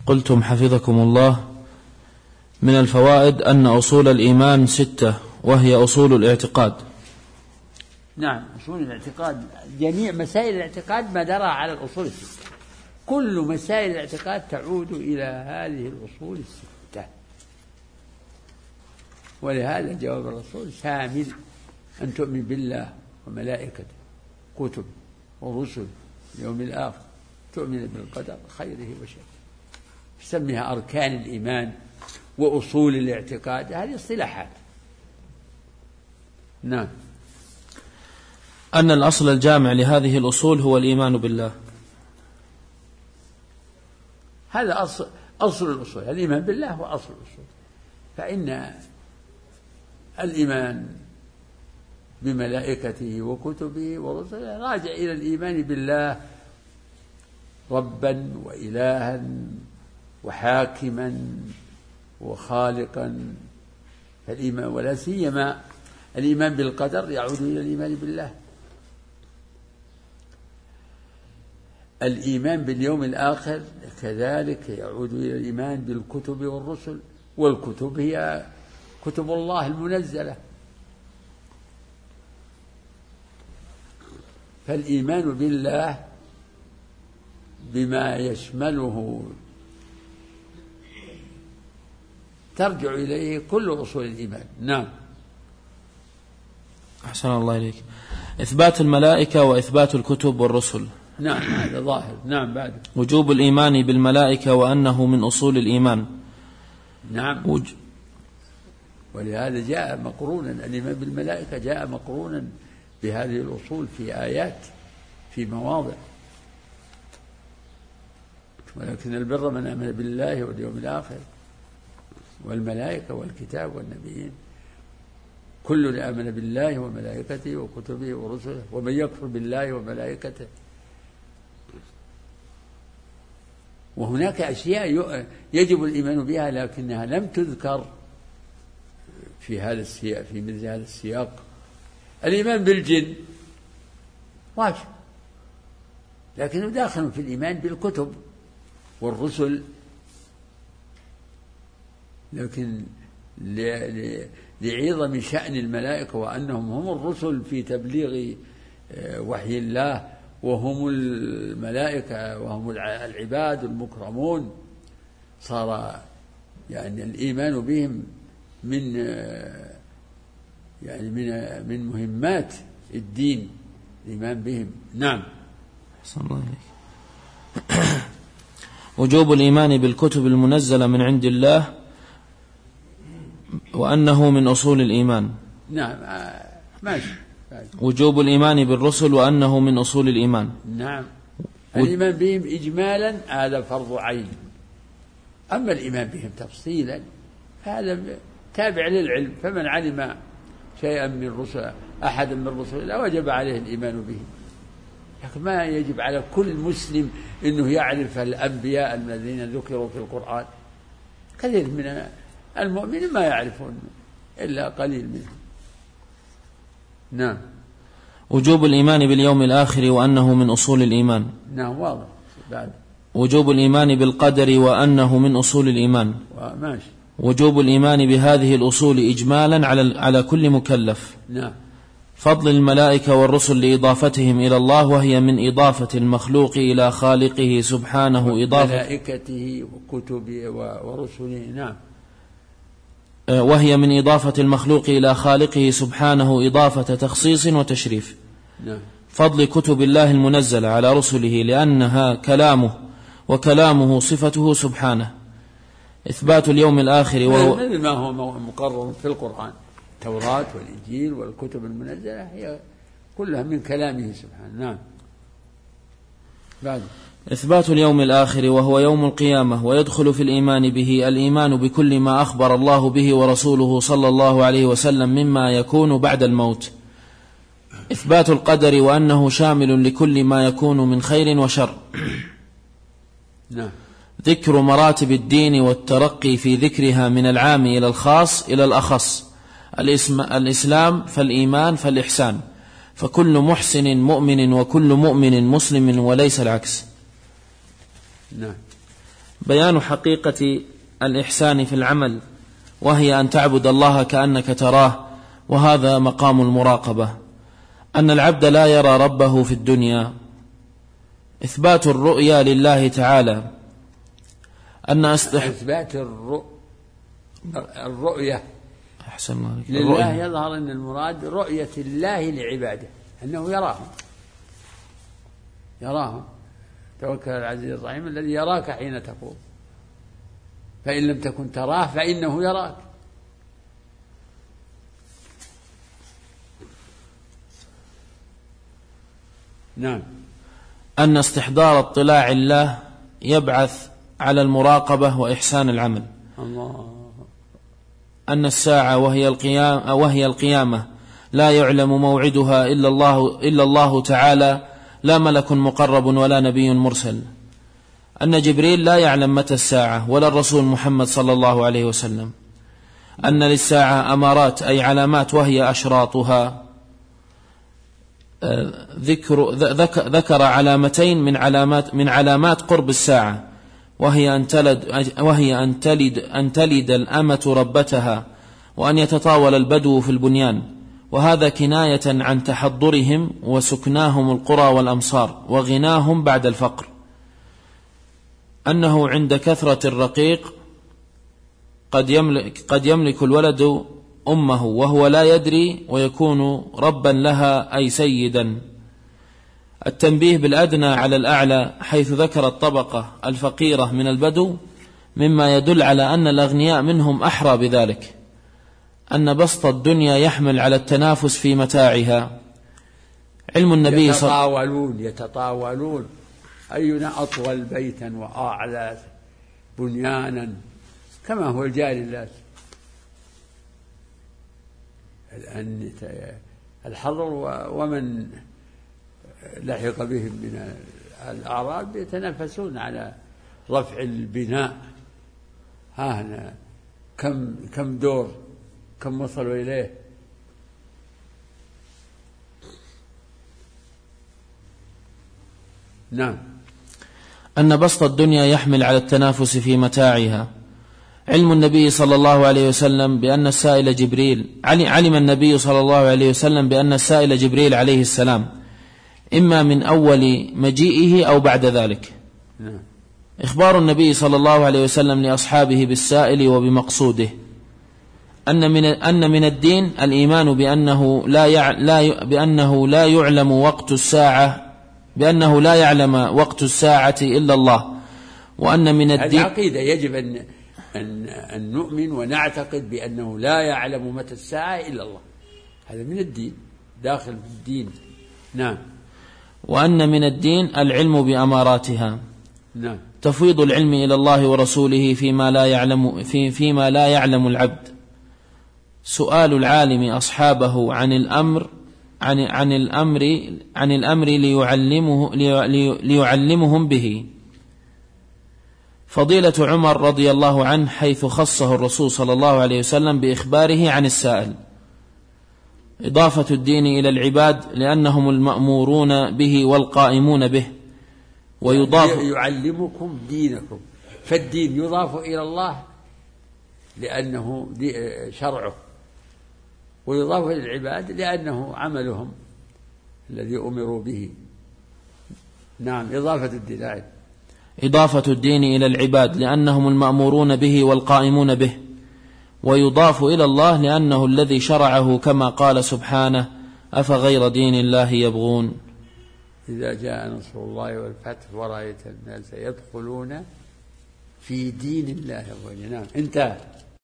قلتم حفظكم الله: من الفوائد أن أصول الإيمان 6، وهي أصول الاعتقاد. نعم، أصول الاعتقاد جميع مسائل الاعتقاد مدارها على الأصول 6. كل مسائل الاعتقاد تعود إلى هذه الأصول 6. ولهذا جواب الرسول شامل: أن تؤمن بالله وملائكته كتب ورسل اليوم الآخر، تؤمن بالقدر خيره وشره. يسميها أركان الإيمان وأصول الاعتقاد، هذه اصطلاحات. نعم. أن الأصل الجامع لهذه الأصول هو الإيمان بالله. هذا أصل الأصول، الإيمان بالله هو أصل الأصول. فإن الإيمان بملائكته وكتبه ورسله راجع إلى الإيمان بالله ربا وإلها وحاكما وخالقا. فالإيمان ولا سيما الإيمان بالقدر يعود إلى الإيمان بالله. الإيمان باليوم الآخر كذلك يعود إلى الإيمان بالكتب والرسل، والكتب هي كتب الله المنزلة. فالإيمان بالله بما يشمله ترجع إليه كل أصول الإيمان. نعم. أحسن الله إليك. إثبات الملائكة وإثبات الكتب والرسل. نعم، هذا ظاهر. نعم. بعد وجوب الإيمان بالملائكة وأنه من أصول الإيمان. نعم. ولهذا جاء مقرونا، الإيمان بالملائكة جاء مقرونا بهذه الأصول في آيات في مواضع. ولكن البر من آمن بالله واليوم الآخر والملائكة والكتاب والنبيين، كل آمن بالله وملائكته وكتبه ورسله، ومن يكفر بالله وملائكته. وهناك أشياء يجب الإيمان بها لكنها لم تذكر في هذا السياق، في مثل هذا السياق. الإيمان بالجن واجب، لكنه داخل في الإيمان بالكتب والرسل. لكن لعظم شأن الملائكة وأنهم هم الرسل في تبليغ وحي الله، وهم الملائكة وهم العباد المكرمون، صار يعني الإيمان بهم من مهمات الدين، الإيمان بهم. نعم. صلى الله عليك. وجوب الإيمان بالكتب المنزلة من عند الله وأنه من أصول الإيمان. نعم. ماشي. وجوب الإيمان بالرسل وأنه من أصول الإيمان. نعم. الإيمان بهم إجمالا هذا فرض عين، أما الإيمان بهم تفصيلا هذا تابع للعلم. فمن علم شيئا من الرسل أحدا من الرسل لا وجب عليه الإيمان به، لكن ما يجب على كل مسلم أنه يعرف الأنبياء الذين ذكروا في القرآن. كثير من المؤمنين ما يعرفون إلا قليل منهم. نعم. وجوب الإيمان باليوم الآخر وأنه من أصول الإيمان. نعم، واضح. بعد وجوب الإيمان بالقدر وأنه من أصول الإيمان. ماشي. وجوب الإيمان بهذه الأصول إجمالا على كل مكلف. نعم. فضل الملائكة والرسل لإضافتهم إلى الله، وهي من إضافة المخلوق إلى خالقه سبحانه إضافة ملائكته وكتبه ورسله. نعم. وهي من إضافة المخلوق إلى خالقه سبحانه إضافة تخصيص وتشريف. نعم. فضل كتب الله المنزلة على رسله لأنها كلامه، وكلامه صفته سبحانه. إثبات اليوم الآخر وهو مثل ما هو مقرر في القرآن، التوراة والإنجيل والكتب المنزلة هي كلها من كلامه سبحانه. نعم. بعد إثبات اليوم الآخر وهو يوم القيامة، ويدخل في الإيمان به الإيمان بكل ما أخبر الله به ورسوله صلى الله عليه وسلم مما يكون بعد الموت. إثبات القدر وأنه شامل لكل ما يكون من خير وشر. نعم. ذكر مراتب الدين والترقي في ذكرها من العام إلى الخاص إلى الأخص. الإسلام فالإيمان فالإحسان، فكل محسن مؤمن وكل مؤمن مسلم وليس العكس. نعم. بيان حقيقة الإحسان في العمل، وهي أن تعبد الله كأنك تراه، وهذا مقام المراقبة. أن العبد لا يرى ربه في الدنيا. إثبات الرؤيا لله تعالى. أن إثبات الرؤية لله يظهر أن المراد رؤية الله لعباده، أنه يراهم. توكل على العزيز الرحيم الذي يراك حين تقوم، فإن لم تكن تراه فإنه يراك. نعم. أن استحضار اطلاع الله يبعث على المراقبة وإحسان العمل. الله. أن الساعة وهي القيامة لا يعلم موعدها إلا الله تعالى، لا ملك مقرب ولا نبي مرسل. أن جبريل لا يعلم متى الساعة ولا الرسول محمد صلى الله عليه وسلم. أن للساعة أمارات أي علامات وهي أشراطها. ذكر علامتين من علامات قرب الساعة، وهي أن تلد الأمة ربتها، وأن يتطاول البدو في البنيان، وهذا كناية عن تحضرهم وسكناهم القرى والأمصار وغناهم بعد الفقر. أنه عند كثرة الرقيق قد يملك الولد أمه وهو لا يدري ويكون ربا لها أي سيدا. التنبيه بالأدنى على الأعلى، حيث ذكر الطبقة الفقيرة من البدو، مما يدل على أن الأغنياء منهم أحرى بذلك. أن بسط الدنيا يحمل على التنافس في متاعها. علم النبي يتطاولون أينا أطول بيتا وأعلى بنيانا، كما هو الجاري الناس. الآن الحضر ومن لحق بهم من الأعراب يتنافسون على رفع البناء. ها هنا كم دور، كم وصلوا إليه. نعم. أن بسط الدنيا يحمل على التنافس في متاعها. علم النبي صلى الله عليه وسلم بأن السائل جبريل علم النبي صلى الله عليه وسلم بأن السائل جبريل عليه السلام، إما من أول مجيئه أو بعد ذلك. إخبار النبي صلى الله عليه وسلم لأصحابه بالسائل وبمقصوده. أن من الدين الإيمان بأنه لا يعلم وقت الساعة، بأنه لا يعلم وقت الساعة إلا الله. وأن من الدين العقيدة يجب أن نؤمن ونعتقد بأنه لا يعلم متى الساعة إلا الله. هذا من الدين، داخل في الدين. نعم. وأن من الدين العلم بأماراتها. نعم. تفويض العلم إلى الله ورسوله فيما لا يعلم العبد. سؤال العالم أصحابه عن الأمر ليعلمهم به. فضيلة عمر رضي الله عنه حيث خصه الرسول صلى الله عليه وسلم بإخباره عن السائل. إضافة الدين إلى العباد لأنهم المأمورون به والقائمون به. ويضاف يعلمكم دينكم، فالدين يضاف إلى الله لأنه شرعه، ويضاف إلى العباد لأنه عملهم الذي أمروا به. نعم. إضافة الدين إلى العباد لأنهم المأمورون به والقائمون به. ويضاف إلى الله لأنه الذي شرعه، كما قال سبحانه: أفغير دين الله يبغون. إذا جاء نصر الله والفتح ورأيت الناس يدخلون في دين الله. نعم. انتهى.